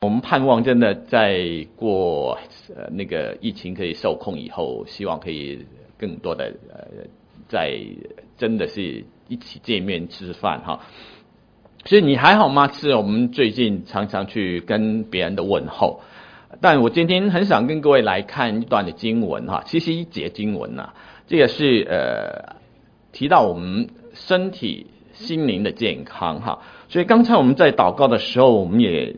我们盼望真的在过那个疫情可以受控以后，希望可以更多的在真的是一起见面吃饭哈。所以你还好吗？是我们最近常常去跟别人的问候。但我今天很想跟各位来看一段的经文哈，71节经文啊，这个是提到我们身体心灵的健康哈。所以刚才我们在祷告的时候，我们也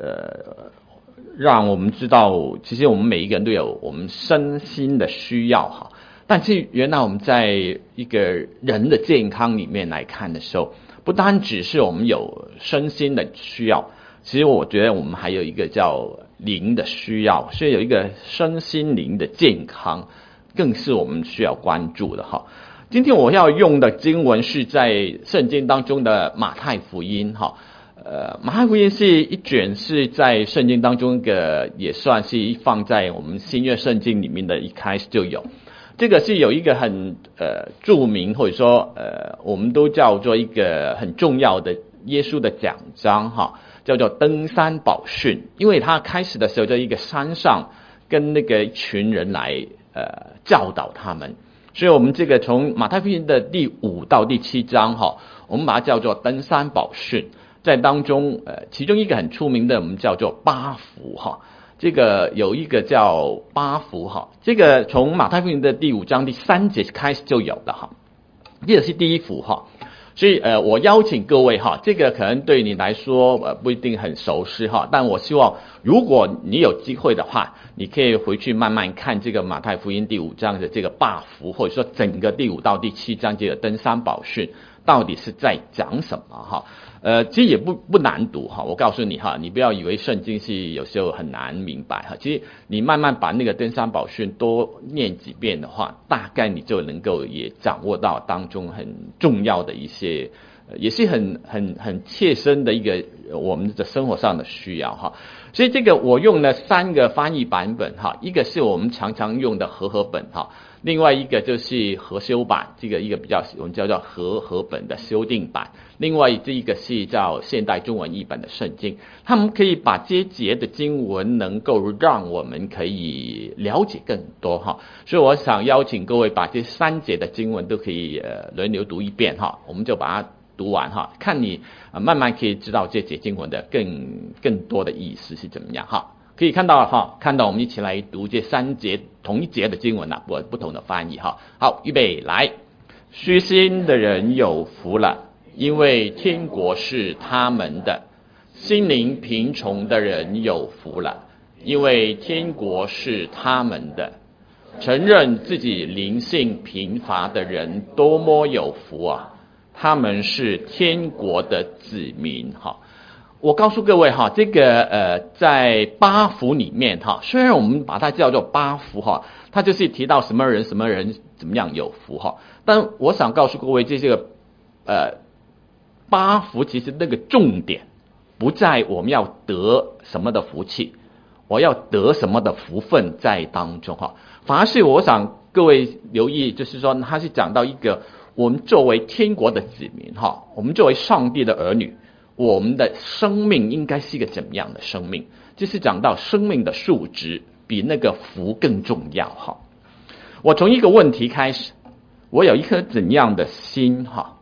让我们知道，其实我们每一个人都有我们身心的需要哈。但是原来我们在一个人的健康里面来看的时候，不单只是我们有身心的需要，其实我觉得我们还有一个叫灵的需要，所以有一个身心灵的健康，更是我们需要关注的哈。今天我要用的经文是在圣经当中的马太福音哈。马太福音是一卷是在圣经当中也算是放在我们新约圣经里面的，一开始就有。这个是有一个很著名，或者说我们都叫做一个很重要的耶稣的讲章哈，叫做登山宝训。因为他开始的时候在一个山上跟那个一群人来教导他们，所以我们这个从马太福音的第5到第7章哈，我们把它叫做登山宝训。在当中其中一个很出名的我们叫做八福哈。这个有一个叫八福哈，这个从马太福音的第5章第3节开始就有了哈，这个是第一福哈。所以我邀请各位哈，这个可能对你来说不一定很熟悉哈，但我希望如果你有机会的话，你可以回去慢慢看这个马太福音第5章的这个八福，或者说整个第5到第7章这个登山宝训到底是在讲什么哈。其实也不难读哈，我告诉你哈，你不要以为圣经是有时候很难明白哈，其实你慢慢把那个登山宝训多念几遍的话，大概你就能够也掌握到当中很重要的一些，也是很切身的一个我们的生活上的需要哈。所以这个我用了3个翻译版本哈，一个是我们常常用的和合本哈，另外一个就是和修版，这个一个比较我们叫做和合本的修订版，另外这一个是叫现代中文译本的圣经。他们可以把这节的经文能够让我们可以了解更多哈，所以我想邀请各位把这3节的经文都可以轮流读一遍哈，我们就把它读完哈，看你慢慢可以知道这节经文的更多的意思是怎么样哈。可以看到哈，看到我们一起来读这3节同一节的经文不同的翻译哈。好，预备来。虚心的人有福了，因为天国是他们的；心灵贫穷的人有福了，因为天国是他们的；承认自己灵性贫乏的人多么有福啊，他们是天国的子民哈。我告诉各位哈，这个在八福里面哈，虽然我们把它叫做八福哈，它就是提到什么人怎么样有福哈，但我想告诉各位，这个八福其实那个重点不在我们要得什么的福气，我要得什么的福分在当中哈，反而是我想各位留意，就是说它是讲到一个我们作为天国的子民哈，我们作为上帝的儿女，我们的生命应该是一个怎么样的生命，就是讲到生命的数值比那个福更重要哈。我从一个问题开始，我有一颗怎样的心哈？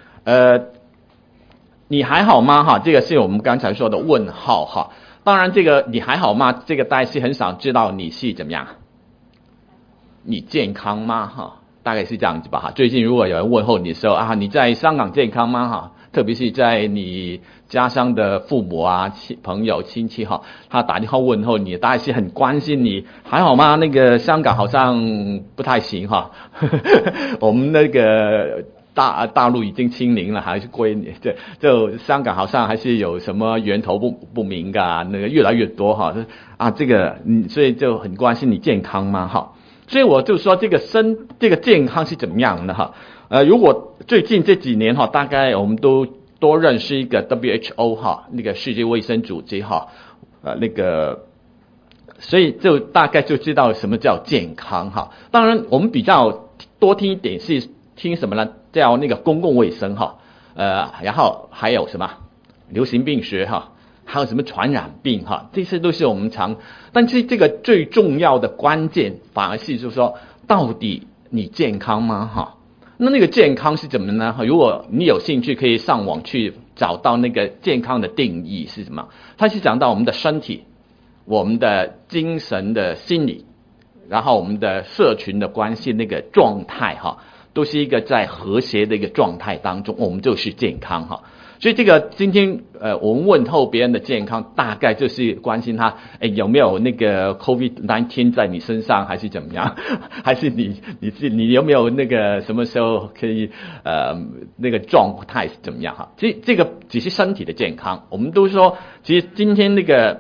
你还好吗哈？这个是我们刚才说的问号哈。当然这个你还好吗，这个大家是很想知道你是怎么样，你健康吗哈？大概是这样子吧哈。最近如果有人问候你的时候啊，你在香港健康吗哈？特别是在你家乡的父母啊、朋友、亲戚哈，他打电话问候你，大概是很关心你还好吗？那个香港好像不太行哈，我们那个大陆已经清零了，还是归你就香港好像还是有什么源头不明啊，那个越来越多哈啊，这个所以就很关心你健康吗哈？所以我就说这个健康是怎么样的哈？如果最近这几年哈，大概我们都多认识一个 WHO 哈，那个世界卫生组织哈，那个，所以就大概就知道什么叫健康哈。当然我们比较多听一点是听什么呢？叫那个公共卫生哈，然后还有什么流行病学哈， 还有什么传染病哈，这些都是我们但是这个最重要的关键反而是就是说，到底你健康吗哈？那个健康是怎么呢？如果你有兴趣，可以上网去找到那个健康的定义是什么。它是讲到我们的身体、我们的精神的心理，然后我们的社群的关系那个状态哈，都是一个在和谐的一个状态当中，我们就是健康哈。所以这个今天我们问候别人的健康，大概就是关心他有没有那个 COVID-19 在你身上，还是怎么样，还是你有没有那个什么时候可以那个状态是怎么样哈？其实这个只是身体的健康，我们都说，其实今天那个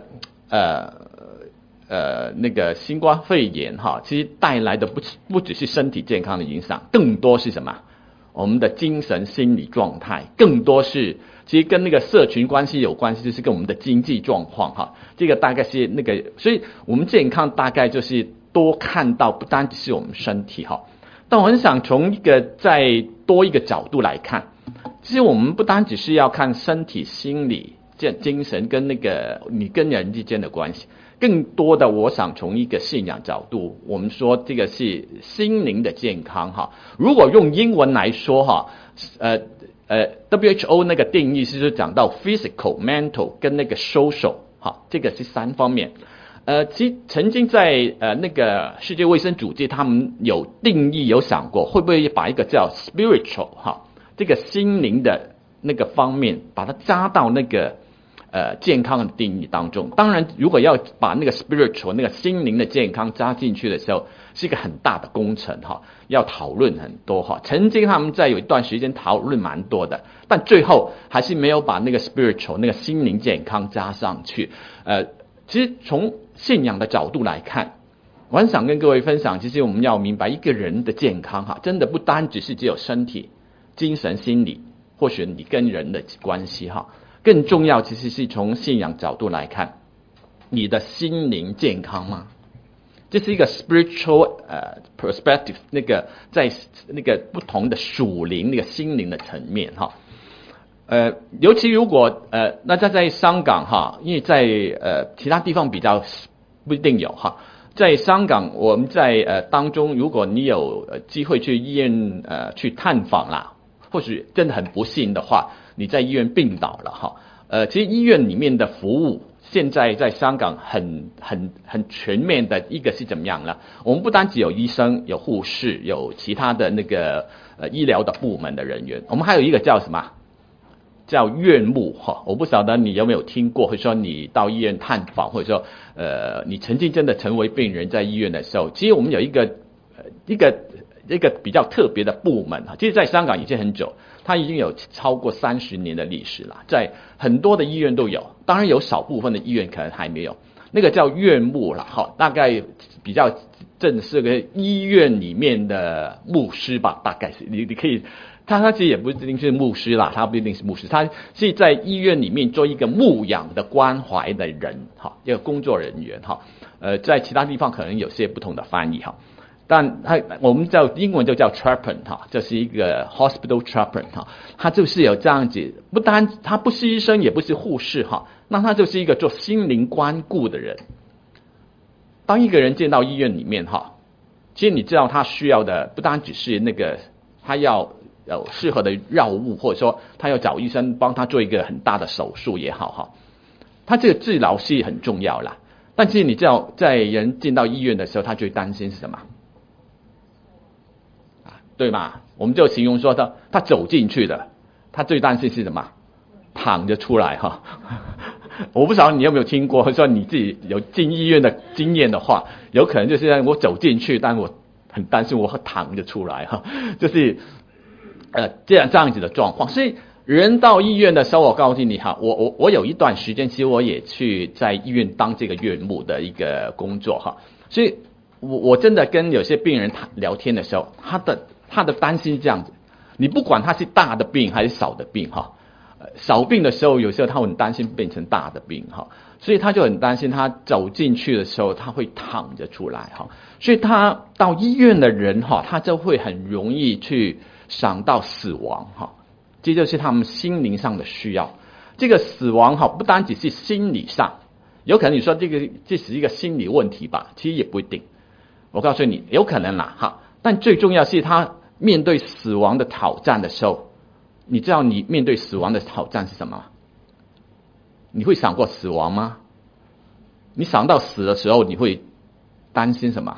那个新冠肺炎哈，其实带来的不只是身体健康的影响，更多是什么？我们的精神心理状态，更多是其实跟那个社群关系有关系，就是跟我们的经济状况哈。这个大概是那个，所以我们健康大概就是多看到不单只是我们身体哈。但我很想从一个再多一个角度来看，其实我们不单只是要看身体、心理、精神跟那个你跟人之间的关系。更多的，我想从一个信仰角度，我们说这个是心灵的健康哈。如果用英文来说哈，WHO 那个定义是讲到 physical、mental 跟那个 social 哈，这个是3方面。其实曾经在那个世界卫生组织他们有定义有想过，会不会把一个叫 spiritual 哈，这个心灵的那个方面，把它加到那个健康的定义当中。当然如果要把那个 spiritual 那个心灵的健康加进去的时候，是一个很大的工程哈，要讨论很多哈。曾经他们在有一段时间讨论蛮多的，但最后还是没有把那个 spiritual 那个心灵健康加上去。其实从信仰的角度来看，我很想跟各位分享，其实我们要明白一个人的健康哈，真的不单只是只有身体、精神、心理，或许你跟人的关系哈。更重要其实是从信仰角度来看，你的心灵健康吗？这是一个 spiritual perspective， 那个在那个不同的属灵那个心灵的层面哈。尤其如果那在香港哈，因为在其他地方比较不一定有哈。在香港我们在当中，如果你有机会去医院去探访啦，或许真的很不幸的话，你在医院病倒了哈。其实医院里面的服务现在在香港很全面的，一个是怎么样呢？我们不单只有医生、有护士、有其他的那个医疗的部门的人员，我们还有一个叫什么？叫院牧哈。我不晓得你有没有听过，或者说你到医院探访，或者说你曾经真的成为病人在医院的时候，其实我们有一个比较特别的部门哈。其实在香港已经很久，它已经有超过30年的历史了，在很多的医院都有，当然有少部分的医院可能还没有。那个叫院牧了哈，大概比较正式的医院里面的牧师吧，大概是你可以，他其实也不一定是牧师啦，他不一定是牧师，他是在医院里面做一个牧养的关怀的人哈，一个工作人员哈。在其他地方可能有些不同的翻译哈。但我们叫英文就叫 chaplain 哈，这是一个 hospital chaplain 哈，他就是有这样子，不单他不是医生也不是护士哈，那他就是一个做心灵关顾的人。当一个人进到医院里面哈，其实你知道他需要的不单只是那个他要有适合的药物，或者说他要找医生帮他做一个很大的手术也好哈，他这个治疗是很重要啦。但是你知道在人进到医院的时候，他最担心是什么？对吗？我们就形容说他走进去的，他最担心是什么？躺着出来哈。我不晓得你有没有听过，或者说你自己有进医院的经验的话，有可能就是我走进去，但我很担心我会躺着出来哈，就是这样子的状况。所以人到医院的时候，我告诉你哈，我有一段时间，其实我也去在医院当这个院牧的一个工作哈，所以我真的跟有些病人聊天的时候，他的担心是这样子，你不管他是大的病还是小的病哈，小病的时候有时候他很担心变成大的病哈，所以他就很担心他走进去的时候他会躺着出来哈，所以他到医院的人哈，他就会很容易去想到死亡哈，这就是他们心灵上的需要。 这个死亡哈，不单只是心理上，有可能你说这是一个心理问题吧，其实也不一定。我告诉你，有可能啦哈，但最重要是他面对死亡的挑战的时候，你知道你面对死亡的挑战是什么吗？你会想过死亡吗？你想到死的时候，你会担心什么？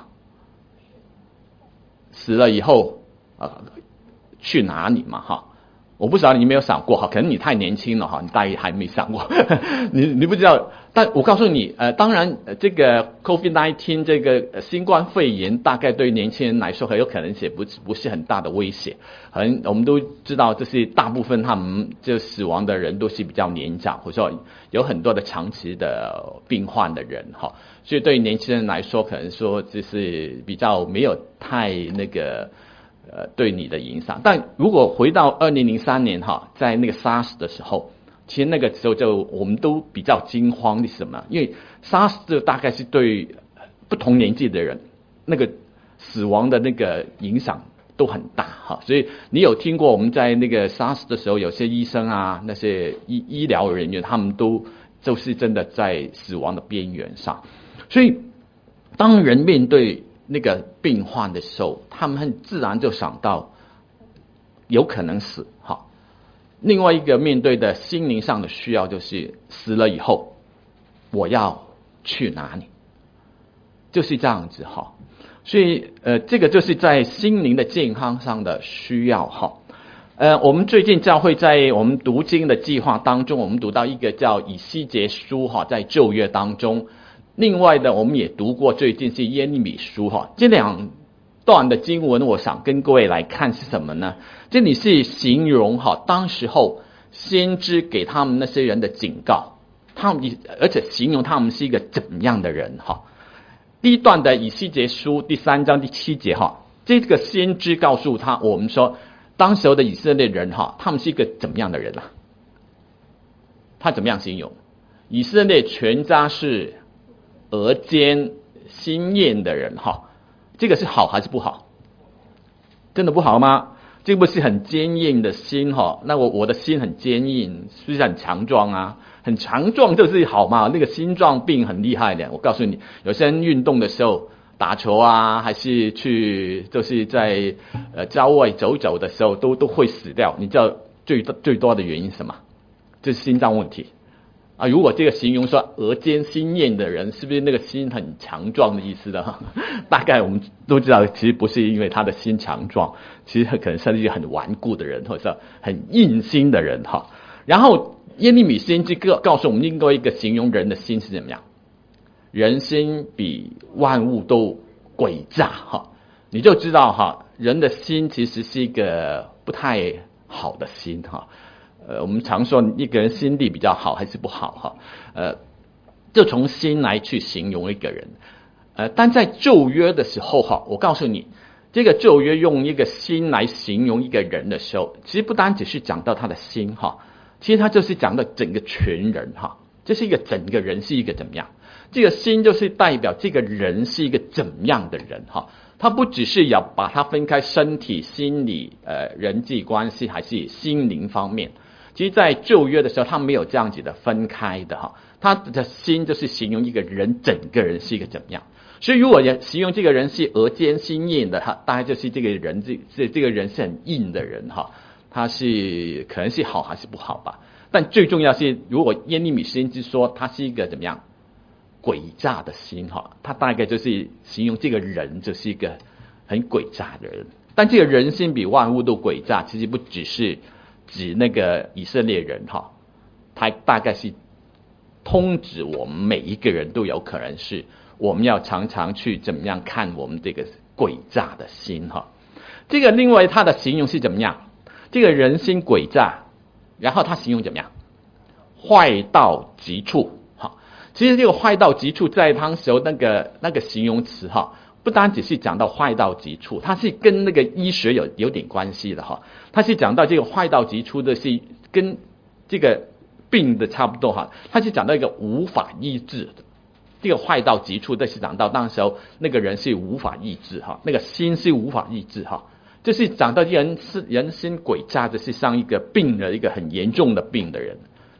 死了以后去哪里嘛哈？我不知道你有没有想过哈，可能你太年轻了哈，你大概还没想过，你不知道。但我告诉你，当然这个 COVID-19 这个新冠肺炎，大概对年轻人来说很有可能也不是很大的威胁。我们都知道，这是大部分他们就死亡的人都是比较年长，或者说有很多的长期的病患的人哈，所以对年轻人来说，可能说就是比较没有太那个。对你的影响。但如果回到2003年哈，在那个 SARS 的时候，其实那个时候我们都比较惊慌的是什么？因为 SARS 就大概是对不同年纪的人那个死亡的那个影响都很大哈。所以你有听过我们在那个 SARS 的时候，有些医生啊，那些医疗人员，他们都就是真的在死亡的边缘上。所以当人面对那个病患的时候，他们很自然就想到有可能死哈。另外一个面对的心灵上的需要就是死了以后我要去哪里，就是这样子哈。所以这个就是在心灵的健康上的需要哈。我们最近教会在我们读经的计划当中，我们读到一个叫以西结书哈，在旧约当中。另外的，我们也读过最近是耶利米书哈，这两段的经文，我想跟各位来看是什么呢？这里是形容哈，当时候先知给他们那些人的警告，而且形容他们是一个怎样的人哈。第一段的以西结书第3章第7节哈，这个先知告诉我们说，当时候的以色列人哈，他们是一个怎么样的人啊？他怎么样形容？以色列全家是额间心艳的人哈，这个是好还是不好？真的不好吗？这不是很坚硬的心哈？那我的心很坚硬，是不是很强壮啊？很强壮就是好嘛？那个心脏病很厉害的。我告诉你，有些人运动的时候，打球啊，还是就是在郊外走走的时候，都会死掉。你知道最多的原因是什么？就是心脏问题。如果这个形容说额间心艳的人，是不是那个心很强壮的意思呢？大概我们都知道，其实不是因为他的心强壮，其实可能是一个很顽固的人，或者是很硬心的人哈。然后耶利米先知告诉我们，另外一个形容人的心是怎么样？人心比万物都诡诈哈，你就知道哈，人的心其实是一个不太好的心哈。我们常说一个人心地比较好还是不好哈，就从心来去形容一个人。但在旧约的时候哈，我告诉你，这个旧约用一个心来形容一个人的时候，其实不单只是讲到他的心哈，其实他就是讲到整个全人哈，这是一个整个人是一个怎么样？这个心就是代表这个人是一个怎么样的人哈。他不只是要把它分开身体、心理、人际关系，还是心灵方面。其实在旧约的时候，他没有这样子的分开的哈，他的心就是形容一个人整个人是一个怎么样。所以如果形容这个人是额间心艳的哈，大概就是这个人这个人是很硬的人哈，他是可能是好还是不好吧。但最重要是，如果耶利米先知说他是一个怎么样诡诈的心哈，他大概就是形容这个人就是一个很诡诈的人。但这个人心比万物都诡诈，其实不只是指那个以色列人哈，他大概是通指我们每一个人都有可能是，我们要常常去怎么样看我们这个诡诈的心哈。这个另外他的形容是怎么样？这个人心诡诈，然后他形容怎么样？坏到极处哈。其实这个坏到极处在当时候那个形容词哈，不单只是讲到坏到极处，它是跟那个医学有点关系的哈。它是讲到这个坏到极处的是跟这个病的差不多哈，它是讲到一个无法医治的。这个坏到极处，这是讲到当时候那个人是无法医治哈，那个心是无法医治哈。这是讲到人心诡诈的是像一个病的一个很严重的病的人，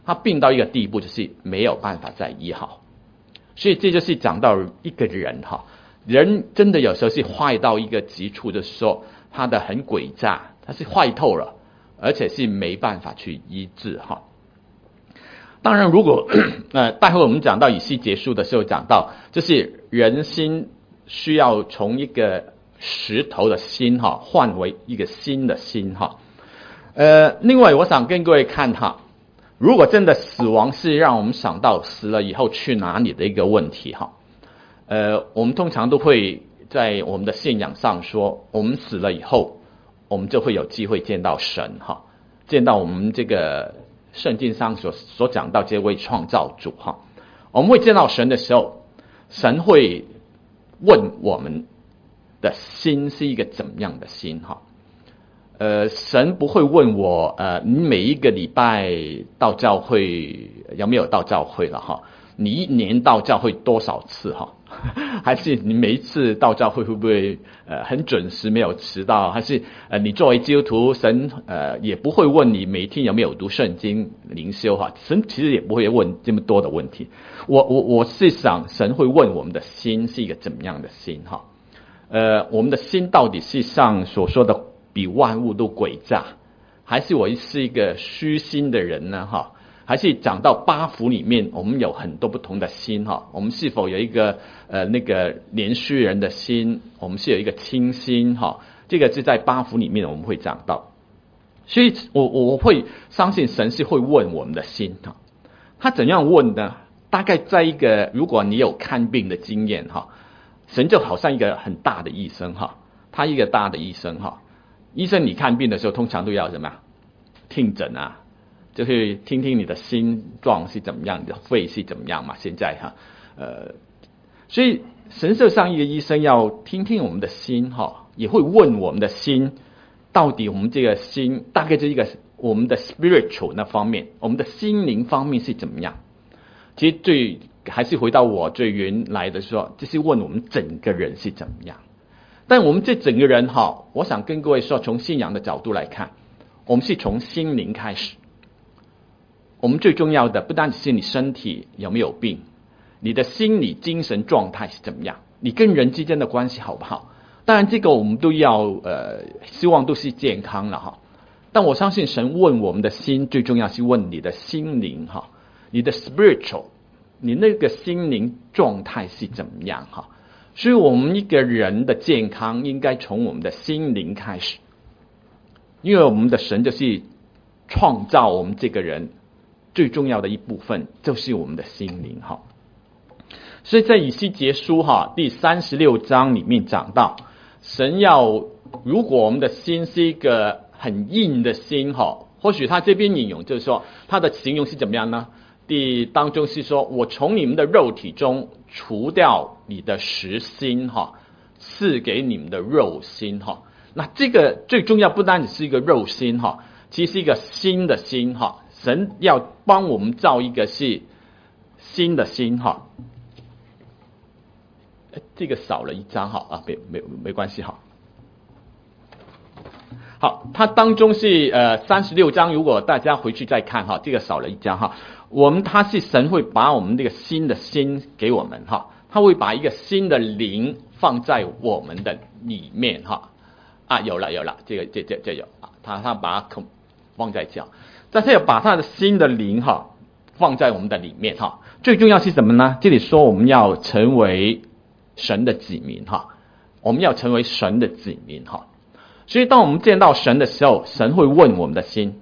他病到一个地步，就是没有办法再医好。所以这就是讲到一个人人真的有时候是坏到一个极处的时候，他的很诡诈，他是坏透了，而且是没办法去医治当然，如果待会我们讲到以西结书的时候讲到，就是人心需要从一个石头的心换为一个新的心另外我想跟各位看如果真的死亡是让我们想到死了以后去哪里的一个问题我们通常都会在我们的信仰上说，我们死了以后，我们就会有机会见到神见到我们这个圣经上所讲到这位创造主我们会见到神的时候，神会问我们的心是一个怎么样的心神不会问我你每一个礼拜到教会有没有到教会了你一年到教会多少次还是你每一次到教会会不会很准时没有迟到，还是你作为基督徒神也不会问你每天有没有读圣经灵修神其实也不会问这么多的问题。我是想神会问我们的心是一个怎么样的心我们的心到底是像所说的比万物都诡诈，还是我是一个虚心的人呢还是讲到八福里面我们有很多不同的心我们是否有一个那个连续人的心，我们是有一个清心这个是在八福里面我们会讲到。所以我会相信神是会问我们的心他怎样问呢？大概在一个如果你有看病的经验神就好像一个很大的医生他一个大的医生医生你看病的时候通常都要什么听诊就是听听你的心状是怎么样，你的肺是怎么样嘛。现在所以神设上一个医生要听听我们的心也会问我们的心，到底我们这个心大概是一个我们的 spiritual 那方面，我们的心灵方面是怎么样。其实还是回到我最原来的说，就是问我们整个人是怎么样。但我们这整个人我想跟各位说，从信仰的角度来看，我们是从心灵开始。我们最重要的不单只是你身体有没有病，你的心理精神状态是怎么样，你跟人之间的关系好不好。当然这个我们都要希望都是健康了但我相信神问我们的心，最重要是问你的心灵你的 spiritual， 你那个心灵状态是怎么样所以我们一个人的健康应该从我们的心灵开始，因为我们的神就是创造我们这个人最重要的一部分就是我们的心灵所以在以西结书第36章里面讲到，神要如果我们的心是一个很硬的心或许他这边引用就是说他的形容是怎么样呢？当中是说，我从你们的肉体中除掉你的实心赐给你们的肉心那这个最重要不单只是一个肉心其实是一个新的心神要帮我们造一个是新的心这个少了一张没关系好，它当中是36章，如果大家回去再看这个少了一张他是神会把我们这个新的心给我们他会把一个新的灵放在我们的里面有了这有他把它放在这，但是要把他的新的灵放在我们的里面最重要是什么呢？这里说我们要成为神的子民我们要成为神的子民所以当我们见到神的时候，神会问我们的心，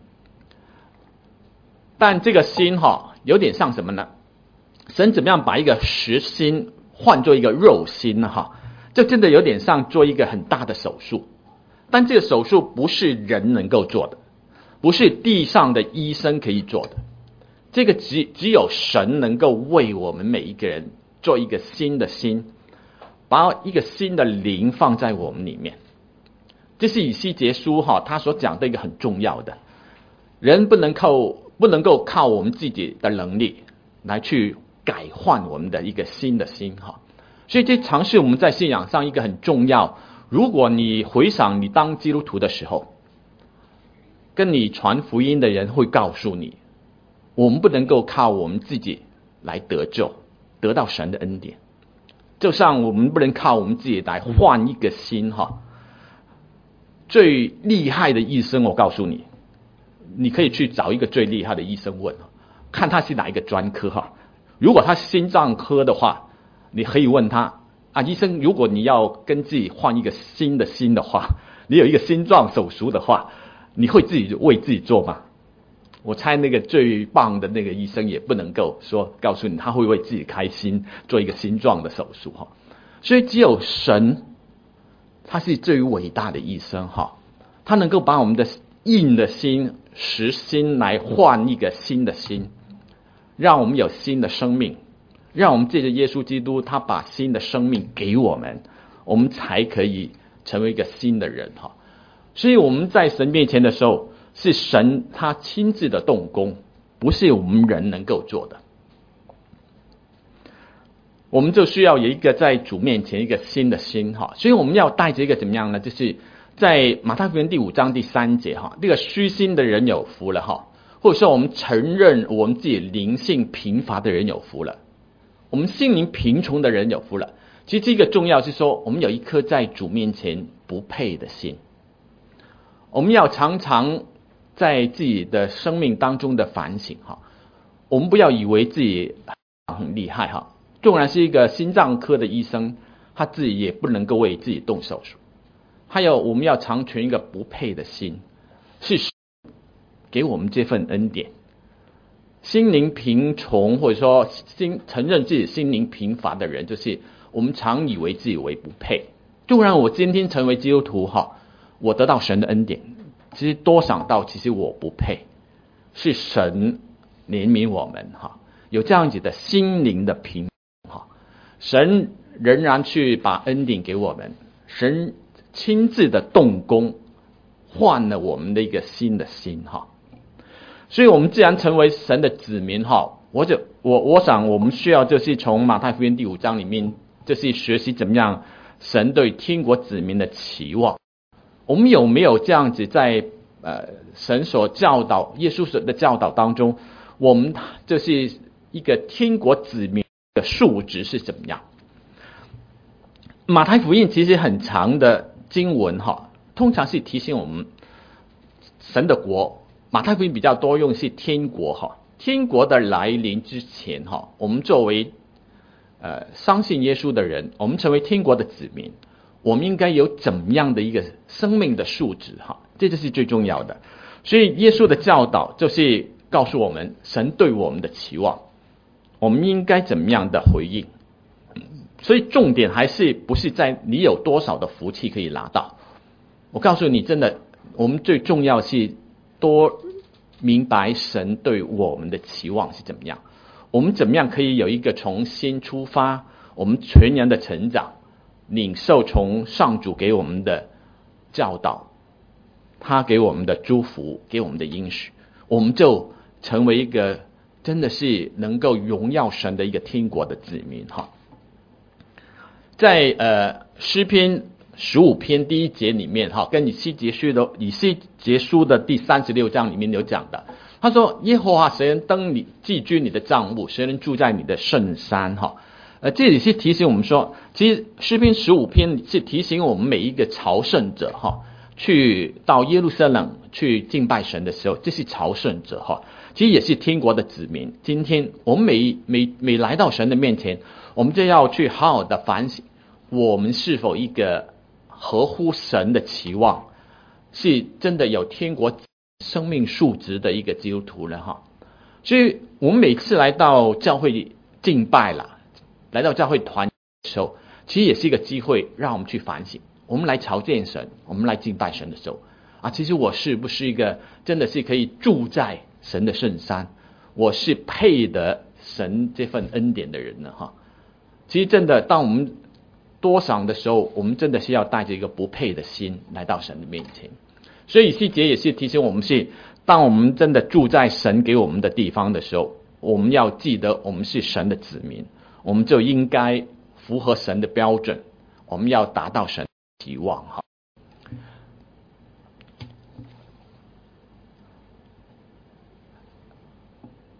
但这个心有点像什么呢？神怎么样把一个实心换做一个肉心呢就真的有点像做一个很大的手术，但这个手术不是人能够做的，不是地上的医生可以做的，这个只有神能够为我们每一个人做一个新的心，把一个新的灵放在我们里面。这是以西结书他所讲的一个很重要的，人不能够靠我们自己的能力来去改换我们的一个新的心所以这尝试我们在信仰上一个很重要。如果你回想你当基督徒的时候，跟你传福音的人会告诉你， 我们不能够靠我们自己来得救，得到神的恩典。就像我们不能靠我们自己来换一个心哈。最厉害的医生，我告诉你，你可以去找一个最厉害的医生问，看他是哪一个专科哈。如果他是心脏科的话，你可以问他啊，医生，如果你要跟自己换一个新的心的话，你有一个心脏手术的话，你会自己为自己做吗？我猜那个最棒的那个医生也不能够说告诉你他会为自己开心做一个心脏的手术哈。所以只有神，他是最伟大的医生哈，他能够把我们的硬的心、实心来换一个新的心，让我们有新的生命，让我们借着耶稣基督，他把新的生命给我们，我们才可以成为一个新的人哈。所以我们在神面前的时候，是神他亲自的动工，不是我们人能够做的。我们就需要有一个在主面前一个新的心哈，所以我们要带着一个怎么样呢？就是在马太福音第5章第3节哈，这个虚心的人有福了哈，或者说我们承认我们自己灵性贫乏的人有福了，我们心灵贫穷的人有福了。其实这个重要是说，我们有一颗在主面前不配的心。我们要常常在自己的生命当中的反省哈，我们不要以为自己很厉害哈。纵然是一个心脏科的医生，他自己也不能够为自己动手术。还有，我们要常存一个不配的心，是神给我们这份恩典。心灵贫穷或者说承认自己心灵贫乏的人，就是我们常以为自己为不配。纵然我今天成为基督徒哈，我得到神的恩典，其实多想到其实我不配，是神怜悯我们哈，有这样子的心灵的贫哈，神仍然去把恩典给我们，神亲自的动工，换了我们的一个新的心哈。所以我们既然成为神的子民哈，我想我们需要就是从马太福音第5章里面，就是学习怎么样神对天国子民的期望。我们有没有这样子在神所教导耶稣的教导当中，我们就是一个天国子民的数值是怎么样？马太福音其实很长的经文哈，通常是提醒我们神的国。马太福音比较多用是天国哈，天国的来临之前哈，我们作为相信耶稣的人，我们成为天国的子民，我们应该有怎么样的一个生命的素质哈，这就是最重要的。所以耶稣的教导就是告诉我们神对我们的期望，我们应该怎么样的回应。所以重点还是不是在你有多少的福气可以拿到。我告诉你，真的，我们最重要是多明白神对我们的期望是怎么样，我们怎么样可以有一个重新出发，我们全人的成长，领受从上主给我们的教导，他给我们的祝福，给我们的应许，我们就成为一个真的是能够荣耀神的一个天国的子民哈。在诗篇15篇第1节里面哈，跟以西结书的第36章里面有讲的。他说：耶和华谁能登你寄居你的帐幕，谁能住在你的圣山哈？这里是提醒我们说，其实诗篇15篇是提醒我们每一个朝圣者哈，去到耶路撒冷去敬拜神的时候，这是朝圣者哈，其实也是天国的子民。今天我们每来到神的面前，我们就要去好好的反省，我们是否一个合乎神的期望，是真的有天国生命数值的一个基督徒了哈。所以我们每次来到教会敬拜啦，来到教会团的时候，其实也是一个机会让我们去反省，我们来朝见神，我们来敬拜神的时候啊，其实我是不是一个真的是可以住在神的圣山，我是配得神这份恩典的人呢哈。其实真的当我们多想的时候，我们真的是要带着一个不配的心来到神的面前。所以细节也是提醒我们是，当我们真的住在神给我们的地方的时候，我们要记得我们是神的子民，我们就应该符合神的标准，我们要达到神的期望哈。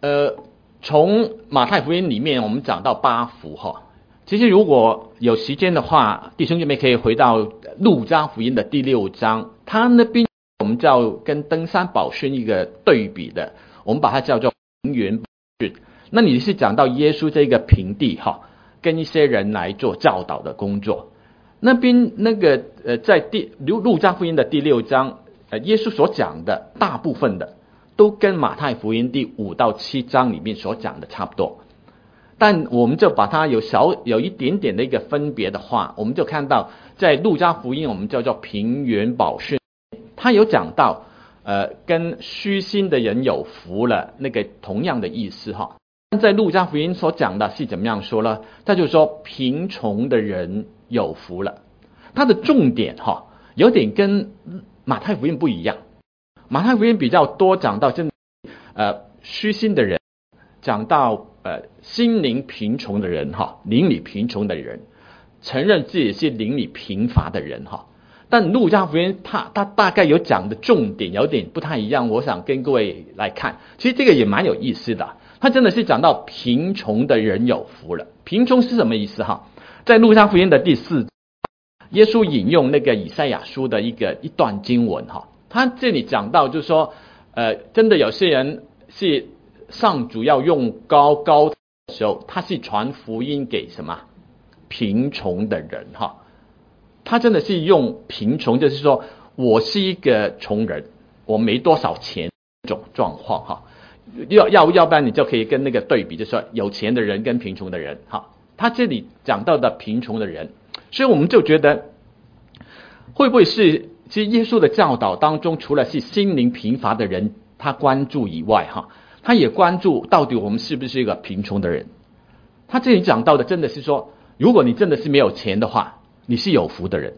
从马太福音里面我们讲到八福哈，其实如果有时间的话，弟兄姐妹可以回到路加福音的第6章，他那边我们叫跟登山宝训一个对比的，我们把它叫做平原宝训。那你是讲到耶稣这个平地哈，跟一些人来做教导的工作。那边那个在路加福音的第6章，耶稣所讲的大部分的都跟马太福音第5到7章里面所讲的差不多，但我们就把它有一点点的一个分别的话，我们就看到在路加福音我们叫做平原宝训，他有讲到跟虚心的人有福了，那个同样的意思哈。在路加福音所讲的是怎么样说呢？他就说贫穷的人有福了，他的重点哈有点跟马太福音不一样。马太福音比较多讲到真虚心的人，讲到心灵贫穷的人哈，灵里贫穷的人，承认自己是灵里贫乏的人哈。但路加福音他大概有讲的重点有点不太一样，我想跟各位来看，其实这个也蛮有意思的。他真的是讲到贫穷的人有福了。贫穷是什么意思哈？在路加福音的第4，耶稣引用那个以赛亚书的一段经文哈，他这里讲到就是说，真的有些人是上主要用高的时候，他是传福音给什么贫穷的人哈。他真的是用贫穷，就是说我是一个穷人，我没多少钱这种状况哈。要不然你就可以跟那个对比，就是说有钱的人跟贫穷的人哈。他这里讲到的贫穷的人，所以我们就觉得会不会是其实耶稣的教导当中，除了是心灵贫乏的人他关注以外哈，他也关注到底我们是不是一个贫穷的人。他这里讲到的真的是说，如果你真的是没有钱的话，你是有福的人。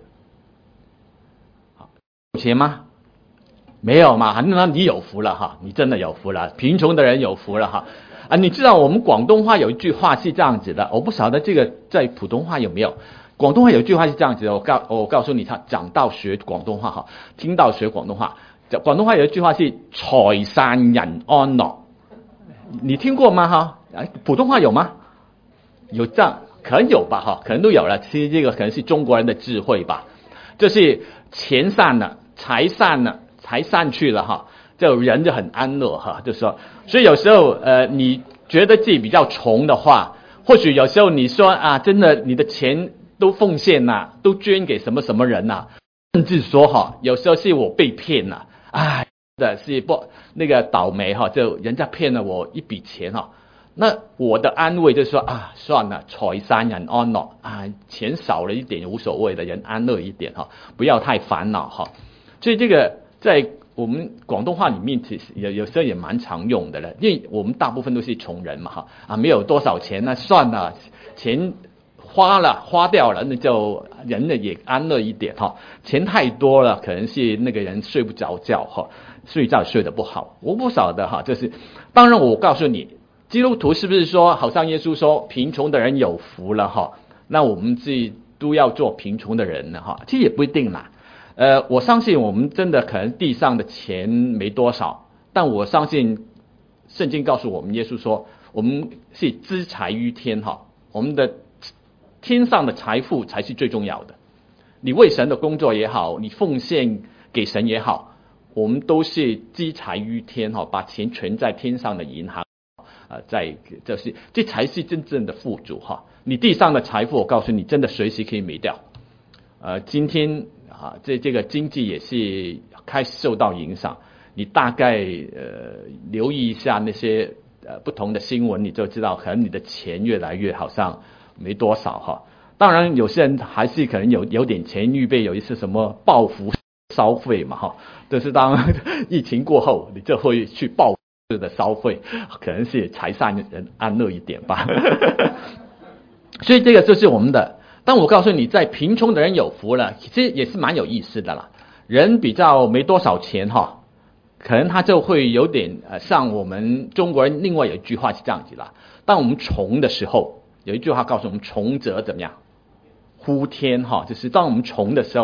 有钱吗？没有嘛，那你有福了哈，你真的有福了，贫穷的人有福了哈。你知道我们广东话有一句话是这样子的，我不晓得这个在普通话有没有。广东话有一句话是这样子的，我告诉你，他讲到学广东话哈，听到学广东话。广东话有一句话是财散人安樂，你听过吗哈？普通话有吗？有这样，可能有吧哈，可能都有了。其实这个可能是中国人的智慧吧，就是钱散了，财散了，财散去了哈，就人就很安乐哈，就是说，所以有时候你觉得自己比较穷的话，或许有时候你说真的你的钱都奉献了，都捐给什么什么人了，甚至说哈，有时候是我被骗了，的是不那个倒霉哈，就人家骗了我一笔钱哈。那我的安慰就是说算了，财散人安樂钱少了一点无所谓的，人安乐一点哈，不要太烦恼哈。所以这个在我们广东话里面其实有时候也蛮常用的了，因为我们大部分都是穷人嘛哈没有多少钱，那算了，钱花掉了，那就人呢也安乐一点哈。钱太多了，可能是那个人睡不着觉哈，睡觉睡得不好，我不晓得哈。就是当然我告诉你，基督徒是不是说好像耶稣说贫穷的人有福了哈？那我们自己都要做贫穷的人了哈？其实也不一定啦。我相信我们真的可能地上的钱没多少，但我相信圣经告诉我们，耶稣说我们是资财于天哈，我们的天上的财富才是最重要的。你为神的工作也好，你奉献给神也好，我们都是积财于天哈，把钱存在天上的银行就是这才是真正的富足哈。你地上的财富，我告诉你，真的随时可以没掉。今天这个经济也是开始受到影响，你大概留意一下那些不同的新闻，你就知道可能你的钱越来越好像没多少哈。当然有些人还是可能有点钱预备有一次什么报复消费嘛哈，就是当疫情过后你就会去报复的消费，可能是财散人安乐一点吧。所以这个就是我们的。但我告诉你，在贫穷的人有福了，其实也是蛮有意思的啦。人比较没多少钱哈，可能他就会有点像我们中国人另外有一句话是这样子啦，当我们穷的时候，有一句话告诉我们，穷则怎么样？呼天哈，就是当我们穷的时候，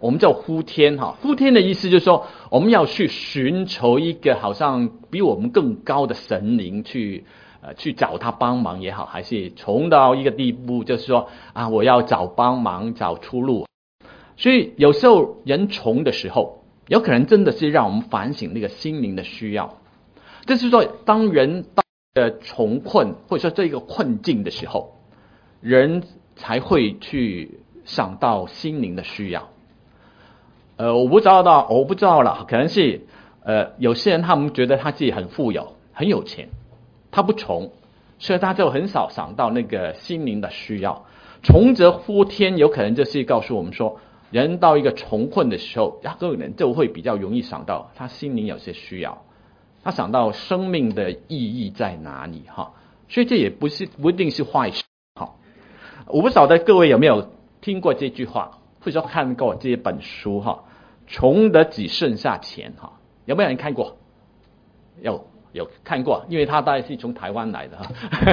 我们叫呼天哈。呼天的意思就是说，我们要去寻求一个好像比我们更高的神灵去找他帮忙也好，还是穷到一个地步，就是说啊，我要找帮忙找出路。所以有时候人穷的时候，有可能真的是让我们反省那个心灵的需要。就是说，当人到穷困或者说这个困境的时候，人才会去想到心灵的需要。我不知道了，可能是有些人他们觉得他自己很富有很有钱，他不穷，所以他就很少想到那个心灵的需要。穷则呼天，有可能就是告诉我们说，人到一个穷困的时候，他可能就会比较容易想到他心灵有些需要，他想到生命的意义在哪里哈。所以这也不一定是坏事哈。我不晓得各位有没有听过这句话，或者说看过这本书哈，穷得只剩下钱哈，有没有人看过？有看过，因为他大概是从台湾来的哈。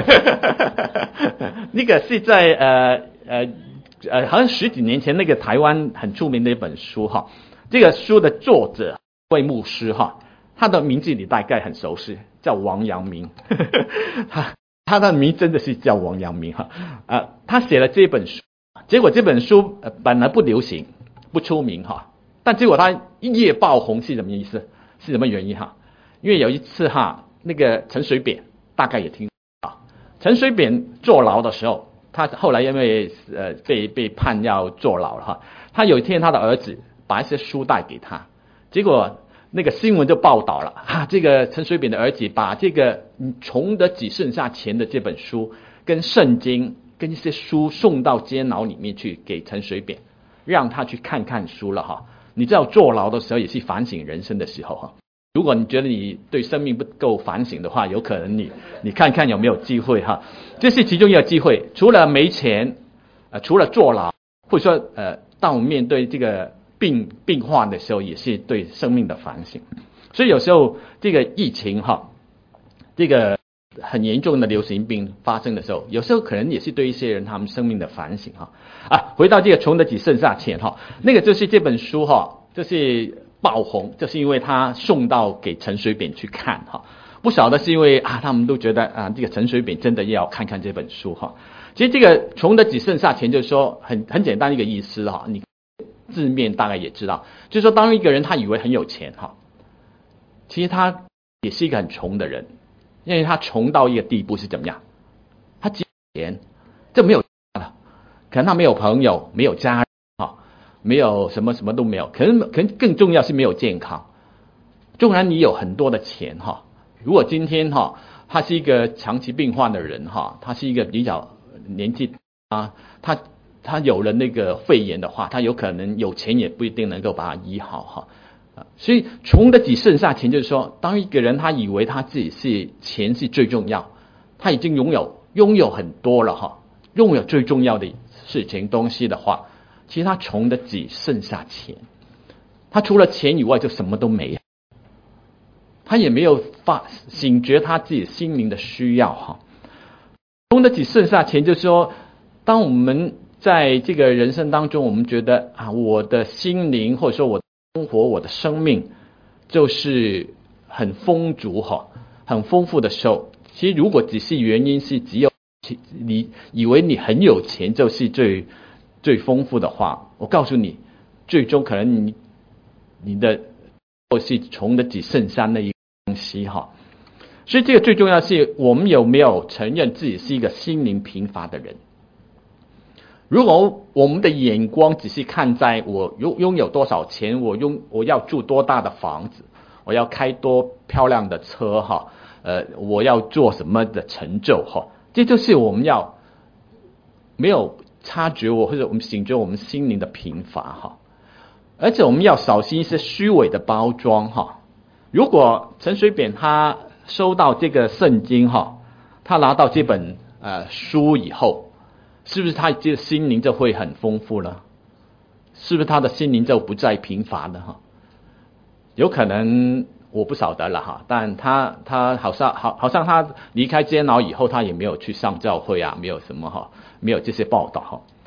那个是在好像10几年前那个台湾很出名的一本书哈。这个书的作者位牧师哈，他的名字你大概很熟悉，叫王阳明。他的名真的是叫王阳明哈。他写了这本书，结果这本书本来不流行不出名哈，但结果他一夜爆红是什么意思？是什么原因哈？因为有一次哈，那个陈水扁大概也听啊，陈水扁坐牢的时候，他后来因为被判要坐牢了哈，他有一天他的儿子把一些书带给他，结果那个新闻就报道了这个陈水扁的儿子把这个穷得只剩下钱的这本书跟圣经跟一些书送到监牢里面去给陈水扁，让他去看书了哈。你知道坐牢的时候也是反省人生的时候哈。如果你觉得你对生命不够反省的话，有可能你看看有没有机会哈。这是其中一个机会，除了没钱，除了坐牢，或者说当我们面对这个病患的时候，也是对生命的反省。所以有时候这个疫情哈，这个很严重的流行病发生的时候，有时候可能也是对一些人他们生命的反省哈。回到这个穷得只剩下钱哈，那个就是这本书哈，就是爆红，就是因为他送到给陈水扁去看哈。不晓得是因为他们都觉得这个陈水扁真的要看看这本书哈。其实这个穷得只剩下钱，就是说很简单一个意思哈，你字面大概也知道，就是说当一个人他以为很有钱哈，其实他也是一个很穷的人，因为他穷到一个地步是怎么样？他只有钱，这没有了，可能他没有朋友，没有家人哈，没有什么都没有，可能更重要是没有健康。纵然你有很多的钱哈，如果今天哈他是一个长期病患的人哈，他是一个比较年纪他有了那个肺炎的话，他有可能有钱也不一定能够把它医好哈。所以穷得只剩下钱，就是说当一个人他以为他自己是钱是最重要，他已经拥有很多了哈，拥有最重要的事情东西的话，其实他穷得只剩下钱，他除了钱以外就什么都没有，他也没有醒觉他自己心灵的需要哈。穷得只剩下钱，就是说当我们在这个人生当中，我们觉得我的心灵或者说我的生活我的生命就是很丰足哈，很丰富的时候，其实如果只是原因是只有你以为你很有钱就是最丰富的话，我告诉你，最终可能你的是穷得只剩下那一个东西哈。所以这个最重要是我们有没有承认自己是一个心灵贫乏的人。如果我们的眼光只是看在我拥有多少钱，我要住多大的房子，我要开多漂亮的车哈，我要做什么的成就哈，这就是我们要没有察觉或者我们醒觉我们心灵的贫乏哈。而且我们要小心一些虚伪的包装哈。如果陈水扁他收到这个圣经哈，他拿到这本书以后，是不是他这个心灵就会很丰富了？是不是他的心灵就不再贫乏了哈？有可能我不晓得了哈，但他好像他离开监牢以后，他也没有去上教会没有什么哈，没有这些报道哈。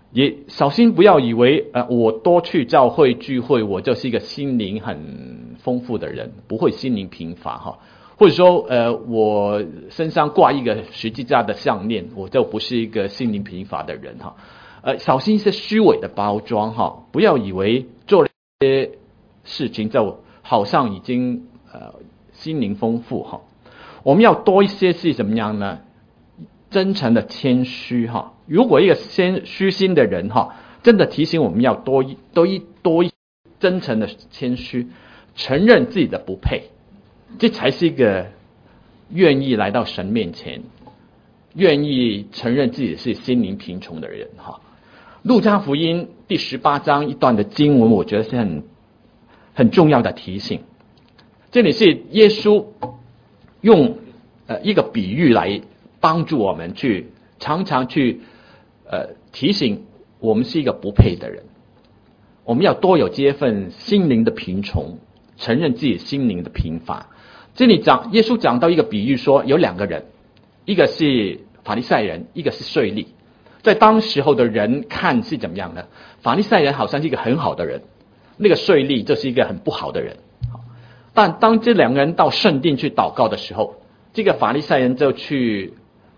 也小心不要以为我多去教会聚会，我就是一个心灵很丰富的人，不会心灵贫乏哈。或者说我身上挂一个十字架的项链，我就不是一个心灵贫乏的人哈。小心一些虚伪的包装哈，不要以为做了一些事情就好像已经心灵丰富哈。我们要多一些是怎么样呢？真诚的谦虚哈。如果一个虚心的人哈，真的提醒我们要多一真诚的谦虚，承认自己的不配，这才是一个愿意来到神面前，愿意承认自己是心灵贫穷的人哈。路加福音第18章一段的经文，我觉得是很重要的提醒。这里是耶稣用一个比喻来帮助我们去常常去提醒我们是一个不配的人，我们要多有这份心灵的贫穷，承认自己心灵的贫乏。这里耶稣讲到一个比喻说，有2个人，一个是法利赛人，一个是税吏。在当时候的人看是怎么样呢？法利赛人好像是一个很好的人，那个税吏就是一个很不好的人。但当这2个人到圣殿去祷告的时候，这个法利赛人就去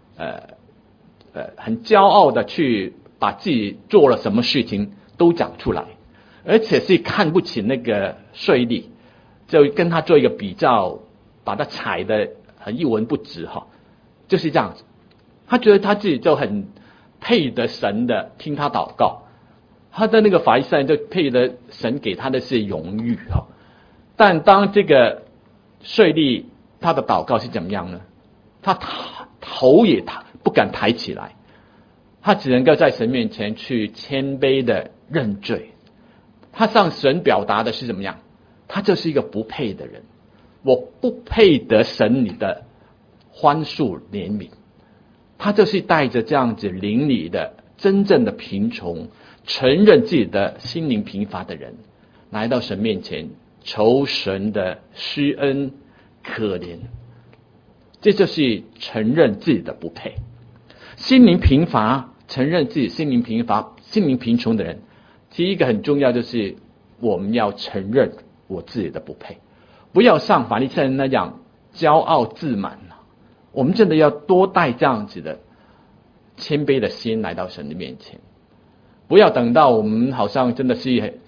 很骄傲的去把自己做了什么事情都讲出来，而且是看不起那个税吏，就跟他做一个比较，把他踩得很一文不值哈，就是这样子。他觉得他自己就很配得神的听他祷告，他的那个法利赛人就配得神给他的是荣誉哈。但当这个税吏他的祷告是怎么样呢？他头也不敢抬起来，他只能够在神面前去谦卑的认罪。他向神表达的是怎么样？他就是一个不配的人，我不配得神你的宽恕怜悯。他就是带着这样子灵里的真正的贫穷，承认自己的心灵贫乏的人，来到神面前求神的施恩可怜。这就是承认自己的不配。心灵贫乏，承认自己心灵贫乏、心灵贫穷的人，第一个很重要就是我们要承认我自己的不配，不要像法利赛人那样骄傲自满。我们真的要多带这样子的谦卑的心来到神的面前，不要等到我们好像真的是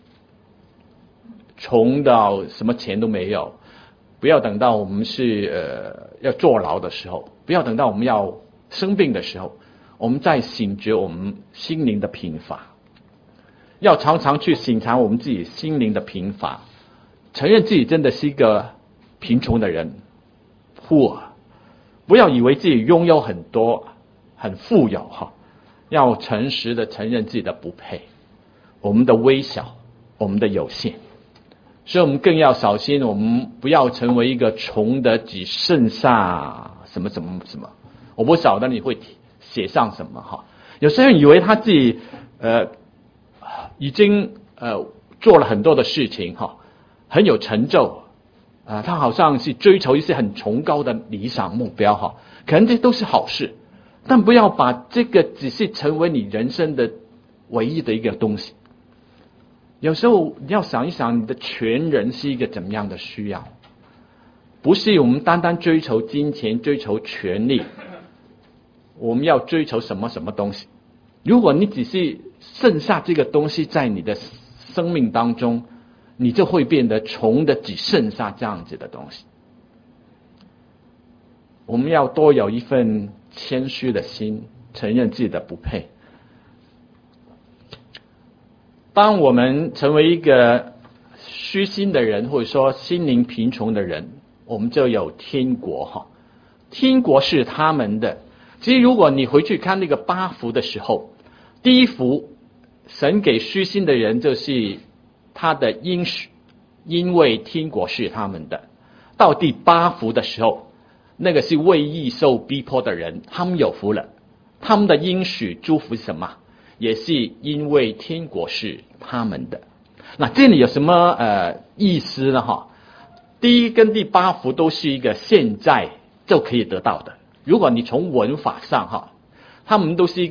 穷到什么钱都没有，不要等到我们是要坐牢的时候，不要等到我们要生病的时候，我们再醒觉我们心灵的贫乏。要常常去省察我们自己心灵的贫乏，承认自己真的是一个贫穷的人，不要以为自己拥有很多很富有哈，要诚实的承认自己的不配，我们的微小，我们的有限。所以我们更要小心，我们不要成为一个穷的只剩下什么什么什么。我不晓得你会写上什么哈。有些人以为他自己已经做了很多的事情哈，很有成就他好像是追求一些很崇高的理想目标哈，可能这都是好事，但不要把这个只是成为你人生的唯一的一个东西。有时候你要想一想，你的全人是一个怎么样的需要，不是我们单单追求金钱、追求权力，我们要追求什么什么东西。如果你只是剩下这个东西在你的生命当中，你就会变得穷的只剩下这样子的东西。我们要多有一份谦虚的心，承认自己的不配。当我们成为一个虚心的人，或者说心灵贫穷的人，我们就有天国哈。天国是他们的。其实如果你回去看那个8福的时候，第一福神给虚心的人就是他的应许，因为天国是他们的。到第8福的时候，那个是为义受逼迫的人，他们有福了。他们的应许祝福是什么？也是因为天国是他们的。那这里有什么意思呢？哈，第1跟第8福都是一个现在就可以得到的。如果你从文法上哈，他们都是一个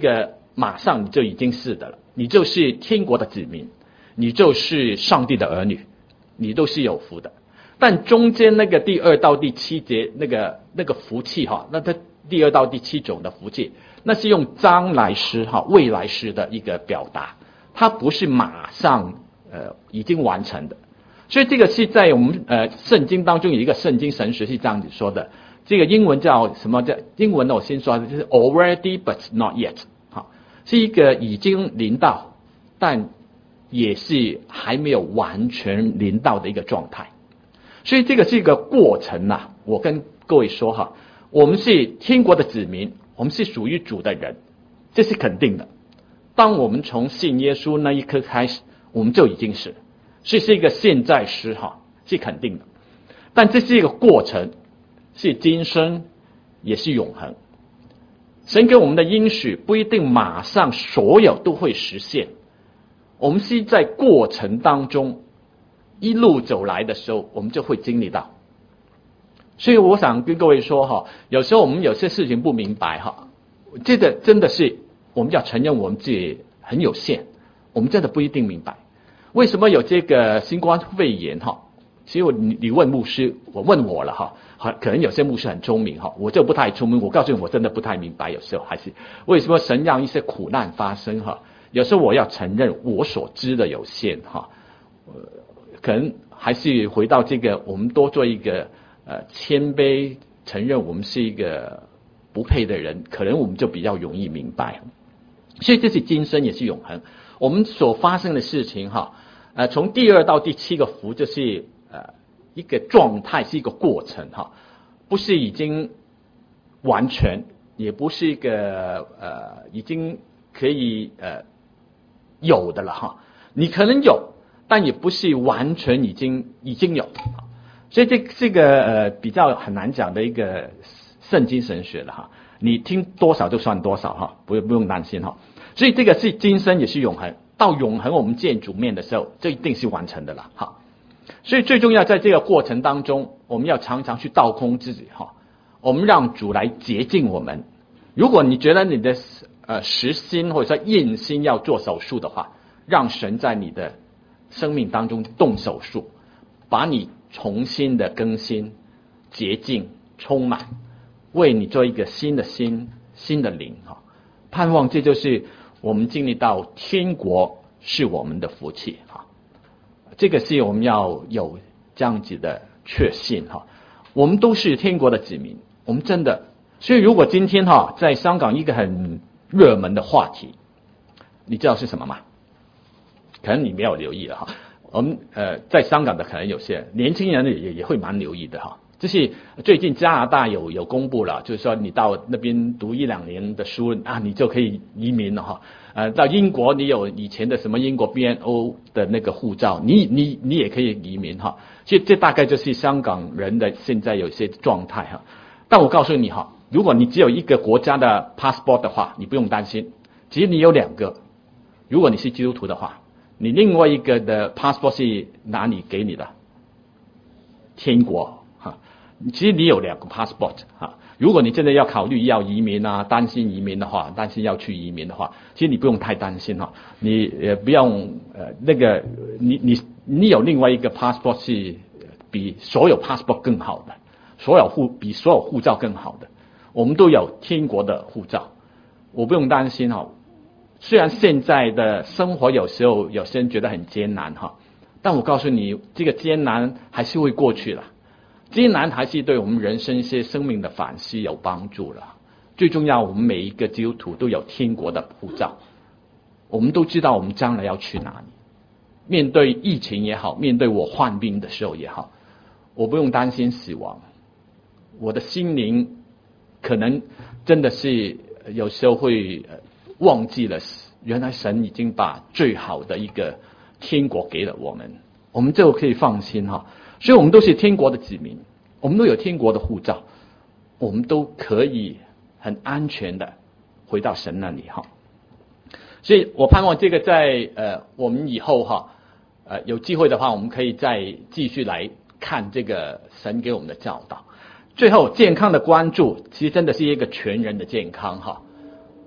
马上你就已经是的了，你就是天国的子民，你就是上帝的儿女，你都是有福的。但中间那个第2到第7节那个福气那它第2到第7种的福气，那是用将来时未来时的一个表达，它不是马上已经完成的。所以这个是在我们圣经当中有一个圣经神学是这样子说的，这个英文叫什么？叫英文呢？我先说就是 already but not yet， 是一个已经临到，但也是还没有完全临到的一个状态。所以这个是一个过程啊，我跟各位说我们是天国的子民，我们是属于主的人，这是肯定的。当我们从信耶稣那一刻开始，我们就已经是一个现在时是肯定的。但这是一个过程，是今生也是永恒。神给我们的应许不一定马上所有都会实现，我们是在过程当中一路走来的时候，我们就会经历到。所以我想跟各位说有时候我们有些事情不明白这个真的是我们要承认我们自己很有限，我们真的不一定明白为什么有这个新冠肺炎其实你问牧师，我问我了可能有些牧师很聪明我就不太聪明，我告诉你我真的不太明白，有时候还是为什么神让一些苦难发生有时候我要承认我所知的有限可能还是回到这个我们多做一个谦卑，承认我们是一个不配的人，可能我们就比较容易明白。所以这是今生也是永恒，我们所发生的事情从第2到第7个福就是一个状态，是一个过程不是已经完全，也不是一个已经可以有的了你可能有，但也不是完全已经有。所以这个比较很难讲的一个圣经神学了你听多少就算多少不用担心所以这个是今生也是永恒，到永恒我们见主面的时候，这一定是完成的了所以最重要在这个过程当中，我们要常常去倒空自己我们让主来洁净我们。如果你觉得你的实心或者说硬心要做手术的话，让神在你的生命当中动手术，把你重新的更新、洁净、充满，为你做一个新的心、新的灵盼望这就是我们经历到天国是我们的福气这个是我们要有这样子的确信我们都是天国的子民，我们真的。所以如果今天在香港一个很热门的话题，你知道是什么吗？可能你没有留意了我们在香港的可能有些年轻人也会蛮留意的就是最近加拿大有公布了，就是说你到那边读1-2年的书你就可以移民了到英国你有以前的什么英国 BNO 的那个护照，你也可以移民所以这大概就是香港人的现在有些状态但我告诉你如果你只有一个国家的 passport 的话，你不用担心。其实你有2个，如果你是基督徒的话，你另外一个的 passport 是哪里给你的？天国其实你有2个 passport 如果你真的要考虑要移民担心移民的话，担心要去移民的话，其实你不用太担心你不用那个你有另外一个 passport 是比所有 passport 更好的，比所有护照更好的。我们都有天国的护照，我不用担心虽然现在的生活有时候有些人觉得很艰难但我告诉你，这个艰难还是会过去了。艰难还是对我们人生一些生命的反思有帮助了。最重要，我们每一个基督徒都有天国的护照，我们都知道我们将来要去哪里。面对疫情也好，面对我患病的时候也好，我不用担心死亡。我的心灵可能真的是有时候会忘记了，原来神已经把最好的一个天国给了我们，我们就可以放心所以我们都是天国的子民，我们都有天国的护照，我们都可以很安全的回到神那里所以我盼望这个在我们以后有机会的话，我们可以再继续来看这个神给我们的教导。最后，健康的关注其实真的是一个全人的健康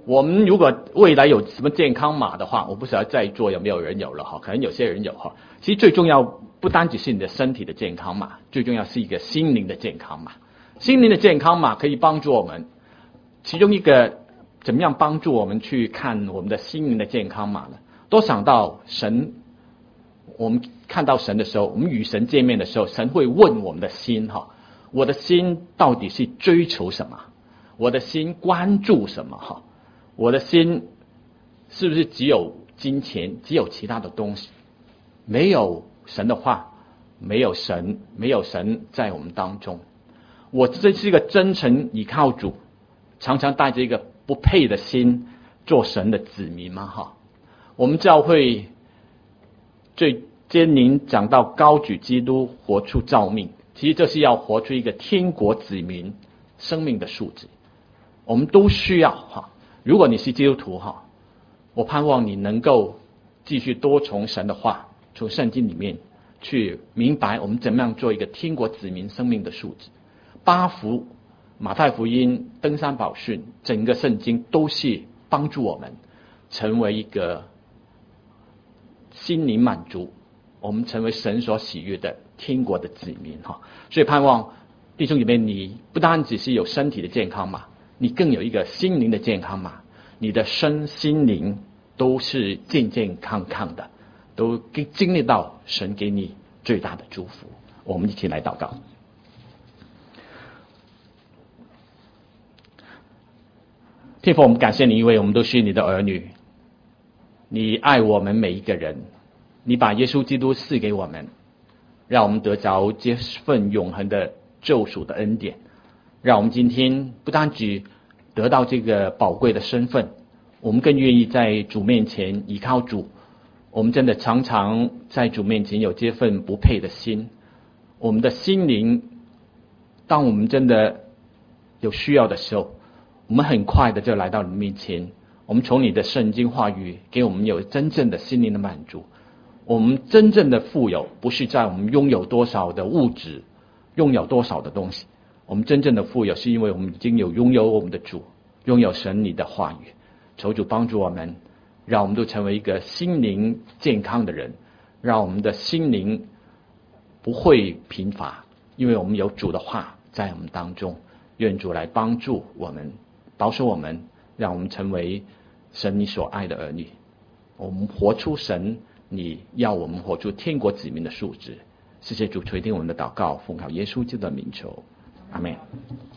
我们如果未来有什么健康码的话，我不晓得在座有没有人有了哈，可能有些人有哈。其实最重要不单只是你的身体的健康码，最重要是一个心灵的健康码。心灵的健康码可以帮助我们，其中一个怎么样帮助我们去看我们的心灵的健康码呢？多想到神，我们看到神的时候，我们与神见面的时候，神会问我们的心哈，我的心到底是追求什么？我的心关注什么哈？我的心是不是只有金钱，只有其他的东西，没有神的话，没有神在我们当中。我这是一个真诚倚靠主，常常带着一个不配的心做神的子民吗？哈，我们教会最艰难讲到高举基督，活出召命，其实这是要活出一个天国子民生命的素质。我们都需要哈。如果你是基督徒哈，我盼望你能够继续多从神的话，从圣经里面去明白我们怎么样做一个天国子民生命的素质。八福、马太福音、登山宝训，整个圣经都是帮助我们成为一个心灵满足，我们成为神所喜悦的天国的子民哈。所以盼望弟兄姐妹，你不单只是有身体的健康嘛，你更有一个心灵的健康嘛，你的身心灵都是健健康康的，都经历到神给你最大的祝福。我们一起来祷告。天父，我们感谢你，因为我们都是你的儿女，你爱我们每一个人，你把耶稣基督赐给我们，让我们得着这份永恒的救赎的恩典，让我们今天不单只得到这个宝贵的身份，我们更愿意在主面前依靠主。我们真的常常在主面前有这份不配的心，我们的心灵，当我们真的有需要的时候，我们很快的就来到你面前，我们从你的圣经话语给我们有真正的心灵的满足。我们真正的富有不是在我们拥有多少的物质，拥有多少的东西，我们真正的富有是因为我们已经拥有我们的主，拥有神你的话语。求主帮助我们，让我们都成为一个心灵健康的人，让我们的心灵不会贫乏，因为我们有主的话在我们当中。愿主来帮助我们，保守我们，让我们成为神你所爱的儿女，我们活出神你要我们活出天国子民的素质。谢谢主垂听我们的祷告，奉靠耶稣基督的名求，阿们。